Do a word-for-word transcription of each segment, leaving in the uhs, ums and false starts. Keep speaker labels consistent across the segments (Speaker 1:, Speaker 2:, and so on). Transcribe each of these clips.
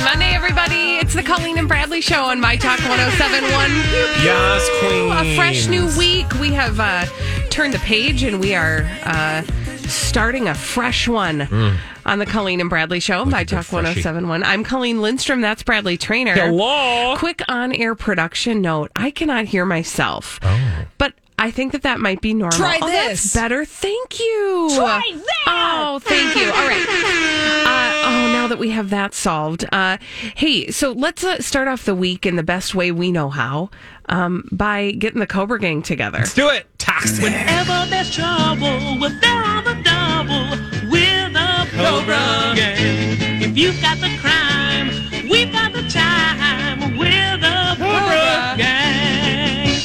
Speaker 1: Monday, everybody. It's the Colleen and Bradley Show on My Talk one oh seven point one.
Speaker 2: Yes, queen.
Speaker 1: A fresh new week. We have uh, turned the page and we are uh, starting a fresh one mm. on the Colleen and Bradley Show, My Talk one oh seven point one. I'm Colleen Lindstrom. That's Bradley Trainer.
Speaker 2: Hello.
Speaker 1: Quick on-air production note. I cannot hear myself.
Speaker 2: Oh.
Speaker 1: But I think that that might be normal.
Speaker 3: Try
Speaker 1: oh,
Speaker 3: this.
Speaker 1: That's better. Thank you.
Speaker 3: Try that.
Speaker 1: Oh, thank you. All right. Uh, oh, now that we have that solved. Uh, hey, so let's uh, start off the week in the best way we know how, um, by getting the Cobra Gang together.
Speaker 2: Let's do it. Toxic.
Speaker 4: Whenever there's trouble, we're there on the double with the Cobra Gang. If you've got the crime, we've got the time with the Cobra Gang.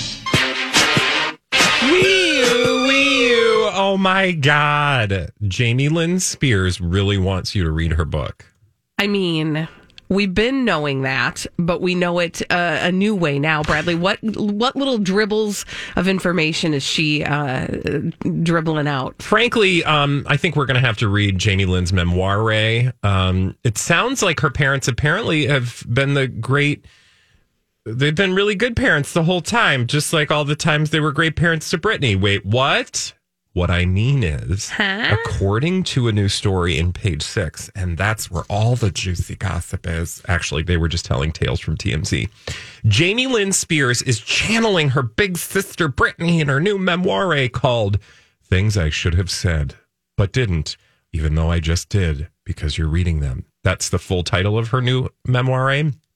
Speaker 2: Wee-oo, wee-oo. Oh my God. Jamie Lynn Spears really wants you to read her book.
Speaker 1: I mean, we've been knowing that, but we know it uh, a new way now, Bradley. What what little dribbles of information is she uh, dribbling out?
Speaker 2: Frankly, um, I think we're going to have to read Jamie Lynn's memoire. Um, it sounds like her parents apparently have been the great... They've been really good parents the whole time, just like all the times they were great parents to Britney. Wait, what? What I mean is,
Speaker 1: huh?
Speaker 2: according to a new story in Page Six, and that's where all the juicy gossip is. Actually, they were just telling tales from T M Z. Jamie Lynn Spears is channeling her big sister Britney in her new memoire called Things I Should Have Said, But Didn't, Even Though I Just Did, because you're reading them. That's the full title of her new memoire.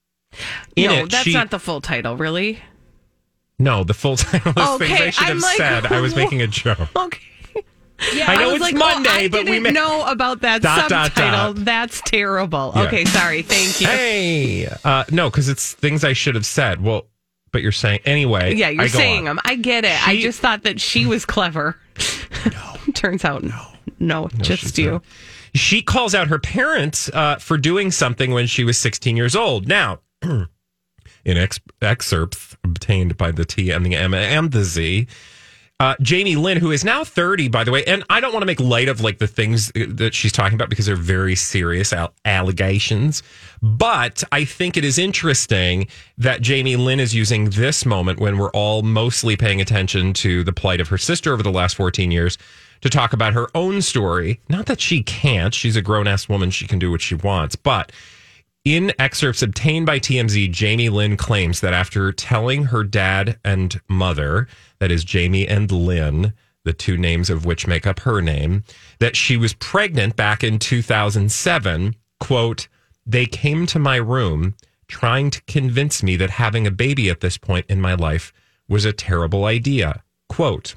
Speaker 2: In
Speaker 1: no,
Speaker 2: it,
Speaker 1: that's
Speaker 2: she,
Speaker 1: not the full title, really.
Speaker 2: No, the full title is
Speaker 1: okay,
Speaker 2: Things I Should
Speaker 1: I'm
Speaker 2: Have
Speaker 1: like,
Speaker 2: Said. I was making a joke.
Speaker 1: Okay.
Speaker 3: Yeah,
Speaker 2: I know
Speaker 1: I
Speaker 2: it's
Speaker 1: like,
Speaker 2: Monday,
Speaker 1: oh, I
Speaker 2: but we
Speaker 1: didn't
Speaker 2: may
Speaker 1: know about that
Speaker 2: dot,
Speaker 1: subtitle.
Speaker 2: dot, dot.
Speaker 1: That's terrible.
Speaker 2: Yeah.
Speaker 1: Okay, sorry. Thank you.
Speaker 2: Hey, uh, no, because it's Things I Should Have Said. Well, but you're saying anyway.
Speaker 1: Yeah, you're
Speaker 2: I go
Speaker 1: saying
Speaker 2: on.
Speaker 1: them. I get it.
Speaker 2: She,
Speaker 1: I just thought that she was clever.
Speaker 2: No.
Speaker 1: Turns out, no, no,
Speaker 2: no
Speaker 1: just you.
Speaker 2: Not. She calls out her parents uh, for doing something when she was sixteen years old. Now, in ex- excerpts obtained by the T and the M and the Z, uh, Jamie Lynn, who is now thirty, by the way, and I don't want to make light of like the things that she's talking about because they're very serious al- allegations, but I think it is interesting that Jamie Lynn is using this moment when we're all mostly paying attention to the plight of her sister over the last fourteen years to talk about her own story. Not that she can't. She's a grown-ass woman. She can do what she wants, but in excerpts obtained by T M Z, Jamie Lynn claims that after telling her dad and mother, that is Jamie and Lynn, the two names of which make up her name, that she was pregnant back in two thousand seven, quote, they came to my room trying to convince me that having a baby at this point in my life was a terrible idea. Quote,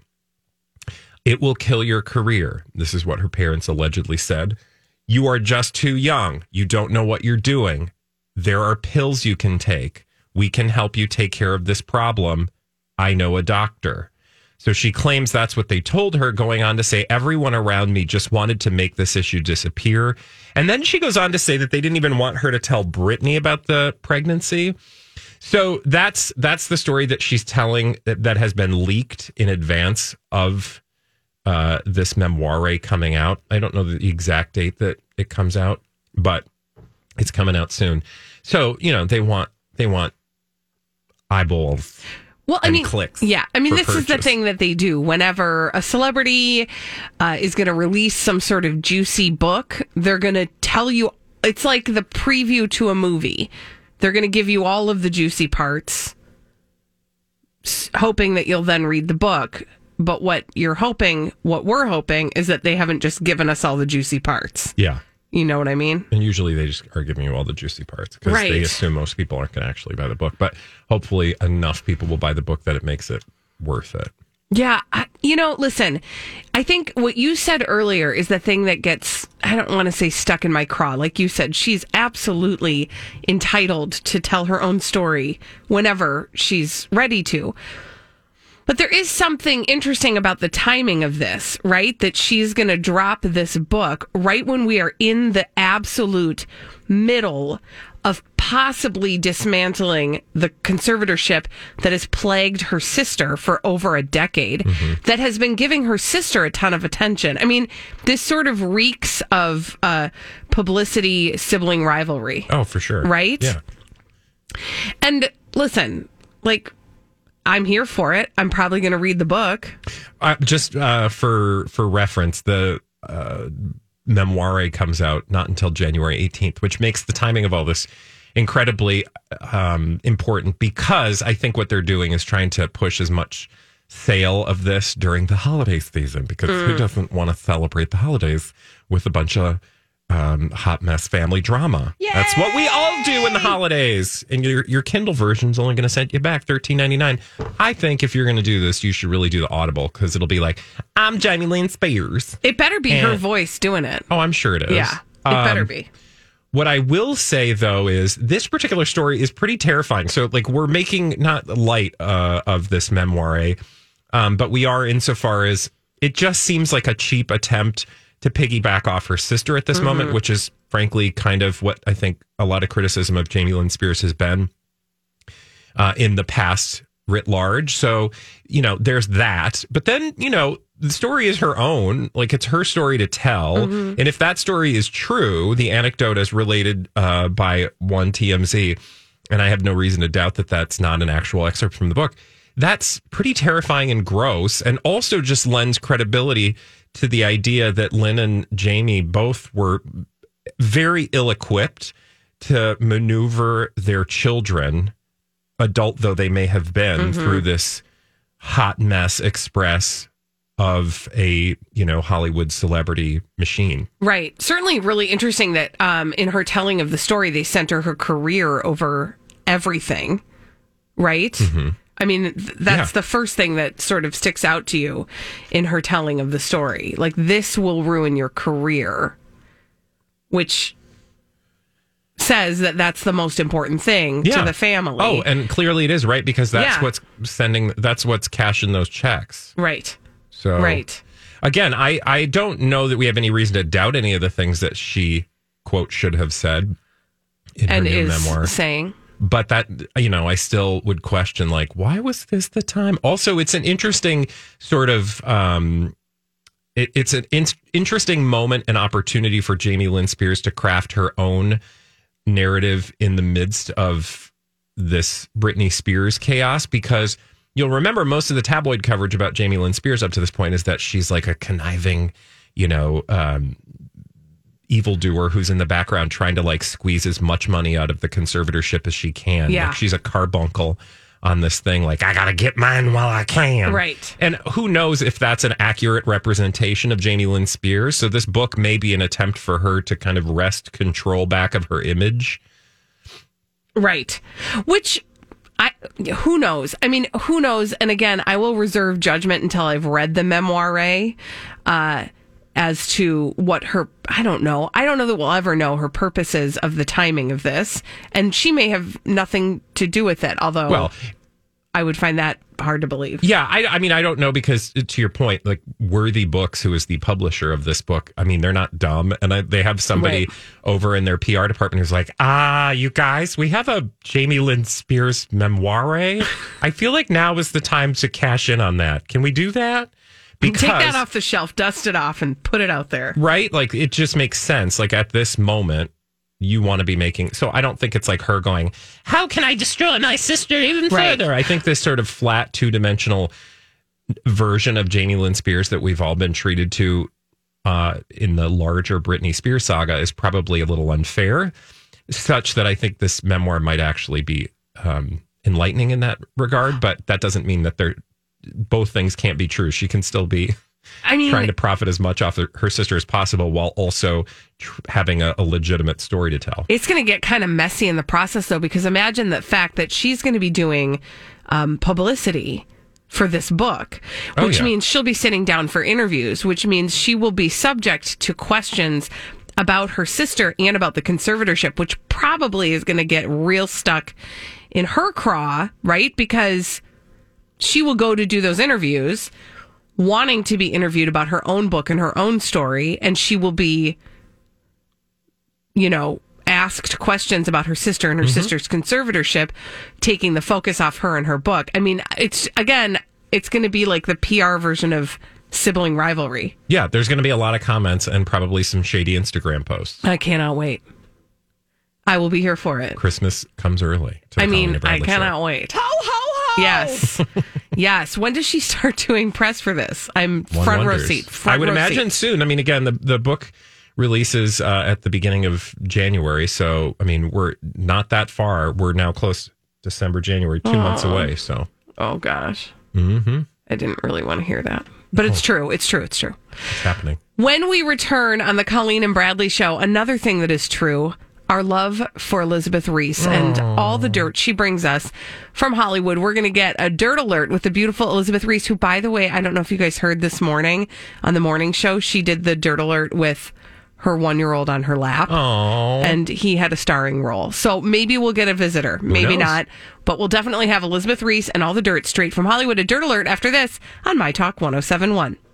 Speaker 2: it will kill your career. This is what her parents allegedly said. You are just too young. You don't know what you're doing. There are pills you can take. We can help you take care of this problem. I know a doctor. So she claims that's what they told her, going on to say everyone around me just wanted to make this issue disappear. And then she goes on to say that they didn't even want her to tell Britney about the pregnancy. So that's that's the story that she's telling that, that has been leaked in advance of Uh, this memoire coming out. I don't know the exact date that it comes out, but it's coming out soon. So, you know, they want they want eyeballs.
Speaker 1: Well, I
Speaker 2: and
Speaker 1: mean,
Speaker 2: clicks.
Speaker 1: Yeah, I mean,
Speaker 2: for
Speaker 1: this
Speaker 2: purchase.
Speaker 1: is the thing that they do whenever a celebrity uh, is going to release some sort of juicy book. They're going to tell you, it's like the preview to a movie. They're going to give you all of the juicy parts, hoping that you'll then read the book. But what you're hoping, what we're hoping, is that they haven't just given us all the juicy parts.
Speaker 2: Yeah.
Speaker 1: You know what I mean?
Speaker 2: And usually they just are giving you all the juicy parts because
Speaker 1: right.
Speaker 2: they assume most people aren't going to actually buy the book. But hopefully enough people will buy the book that it makes it worth it.
Speaker 1: Yeah. I, you know, listen, I think what you said earlier is the thing that gets, I don't want to say stuck in my craw. Like you said, she's absolutely entitled to tell her own story whenever she's ready to. But there is something interesting about the timing of this, right? That she's going to drop this book right when we are in the absolute middle of possibly dismantling the conservatorship that has plagued her sister for over a decade, mm-hmm. that has been giving her sister a ton of attention. I mean, this sort of reeks of uh, publicity sibling rivalry.
Speaker 2: Oh, for sure.
Speaker 1: Right?
Speaker 2: Yeah.
Speaker 1: And listen, like, I'm here for it. I'm probably going to read the book.
Speaker 2: Uh, just uh, for for reference, the uh, memoire comes out not until January eighteenth, which makes the timing of all this incredibly um, important, because I think what they're doing is trying to push as much sale of this during the holiday season, because mm. who doesn't want to celebrate the holidays with a bunch of um, hot mess family drama? Yay! That's what we all do in the holidays. And your your Kindle version is only going to send you back thirteen ninety-nine. I think if you're going to do this, you should really do the Audible, because it'll be like, I'm Jamie Lynn Spears.
Speaker 1: It better be
Speaker 2: and,
Speaker 1: her voice doing it.
Speaker 2: Oh, I'm sure it is.
Speaker 1: Yeah, it um, better be.
Speaker 2: What I will say, though, is this particular story is pretty terrifying. So, like, we're making not light uh, of this memoire, um, but we are insofar as it just seems like a cheap attempt to piggyback off her sister at this mm-hmm. moment, which is frankly kind of what I think a lot of criticism of Jamie Lynn Spears has been uh, in the past writ large. So, you know, there's that. But then, you know, the story is her own. Like, it's her story to tell. Mm-hmm. And if that story is true, the anecdote as related uh, by one T M Z, and I have no reason to doubt that that's not an actual excerpt from the book, that's pretty terrifying and gross, and also just lends credibility to the idea that Lynn and Jamie both were very ill-equipped to maneuver their children, adult though they may have been, mm-hmm. through this hot mess express of a, you know, Hollywood celebrity machine. Right.
Speaker 1: Certainly really interesting that um, in her telling of the story, they center her career over everything. Right? Mm-hmm. I mean, th- that's yeah. the first thing that sort of sticks out to you in her telling of the story. Like, this will ruin your career, which says that that's the most important thing yeah. to the family.
Speaker 2: Oh, and clearly it is, right? Because that's
Speaker 1: yeah.
Speaker 2: what's sending, that's what's cashing those checks.
Speaker 1: Right.
Speaker 2: So,
Speaker 1: right.
Speaker 2: Again, I, I don't know that we have any reason to doubt any of the things that she, quote, should have said in
Speaker 1: and
Speaker 2: her new
Speaker 1: is
Speaker 2: memoir.
Speaker 1: saying.
Speaker 2: But that, you know, I still would question, like, why was this the time? Also, it's an interesting sort of, um, it, it's an in- interesting moment and opportunity for Jamie Lynn Spears to craft her own narrative in the midst of this Britney Spears chaos, because you'll remember most of the tabloid coverage about Jamie Lynn Spears up to this point is that she's like a conniving, you know, um, evildoer who's in the background trying to like squeeze as much money out of the conservatorship as she can.
Speaker 1: Yeah.
Speaker 2: Like, she's a carbuncle on this thing. Like, I got to get mine while I can.
Speaker 1: Right.
Speaker 2: And who knows if that's an accurate representation of Jamie Lynn Spears. So this book may be an attempt for her to kind of wrest control back of her image.
Speaker 1: Right. Which, I who knows? I mean, who knows? And again, I will reserve judgment until I've read the memoire uh, as to what her, I don't know. I don't know that we'll ever know her purposes of the timing of this. And she may have nothing to do with it, although well, I would find that hard to believe.
Speaker 2: Yeah, I, I mean, I don't know, because to your point, like Worthy Books, who is the publisher of this book, I mean, they're not dumb. And I, they have somebody right. over in their P R department who's like, ah, you guys, we have a Jamie Lynn Spears memoire. I feel like now is the time to cash in on that. Can we do that? Because,
Speaker 1: take that off the shelf, dust it off, and put it out there.
Speaker 2: Right? Like, it just makes sense. Like, at this moment, you want to be making... So I don't think it's like her going, how can I destroy my sister even
Speaker 1: right.
Speaker 2: further? I think this sort of flat, two-dimensional version of Jamie Lynn Spears that we've all been treated to uh, in the larger Britney Spears saga is probably a little unfair, such that I think this memoir might actually be um, enlightening in that regard, but that doesn't mean that they're... both things can't be true. She can still be I mean, trying to profit as much off her sister as possible while also tr- having a, a legitimate story to tell.
Speaker 1: It's going to get kind of messy in the process, though, because imagine the fact that she's going to be doing um, publicity for this book, which oh, yeah. means she'll be sitting down for interviews, which means she will be subject to questions about her sister and about the conservatorship, which probably is going to get real stuck in her craw, right? Because she will go to do those interviews wanting to be interviewed about her own book and her own story, and she will be, you know, asked questions about her sister and her
Speaker 2: Mm-hmm.
Speaker 1: sister's conservatorship, taking the focus off her and her book. I mean, it's again, it's going to be like the P R version of sibling rivalry.
Speaker 2: Yeah, there's going to be a lot of comments and probably some shady Instagram posts.
Speaker 1: I cannot wait. I will be here for it.
Speaker 2: Christmas comes early. to the
Speaker 1: I
Speaker 2: Colleen
Speaker 1: mean,
Speaker 2: and
Speaker 1: I
Speaker 2: Bradley
Speaker 1: cannot
Speaker 2: Show.
Speaker 1: wait.
Speaker 3: Ho, ho, ho!
Speaker 1: Yes. Yes. When does she start doing press for this? I'm
Speaker 2: One
Speaker 1: front row
Speaker 2: wonders.
Speaker 1: seat. Front
Speaker 2: I would
Speaker 1: row
Speaker 2: imagine
Speaker 1: seat.
Speaker 2: soon. I mean, again, the, the book releases uh, at the beginning of January. So, I mean, we're not that far. We're now close December, January, two months away. So,
Speaker 1: Oh, gosh.
Speaker 2: mm-hmm.
Speaker 1: I didn't really want to hear that. But it's true. It's true. It's true.
Speaker 2: It's happening.
Speaker 1: When we return on the Colleen and Bradley Show, another thing that is true, our love for Elizabeth Reese and all the dirt she brings us from Hollywood. We're going to get a dirt alert with the beautiful Elizabeth Reese, who, by the way, I don't know if you guys heard this morning on the morning show, she did the dirt alert with her one-year-old on her lap.
Speaker 2: Oh.
Speaker 1: And he had a starring role. So maybe we'll get a visitor. Maybe
Speaker 2: knows?
Speaker 1: not. But we'll definitely have Elizabeth Reese and all the dirt straight from Hollywood. A dirt alert after this on My Talk one oh seven one.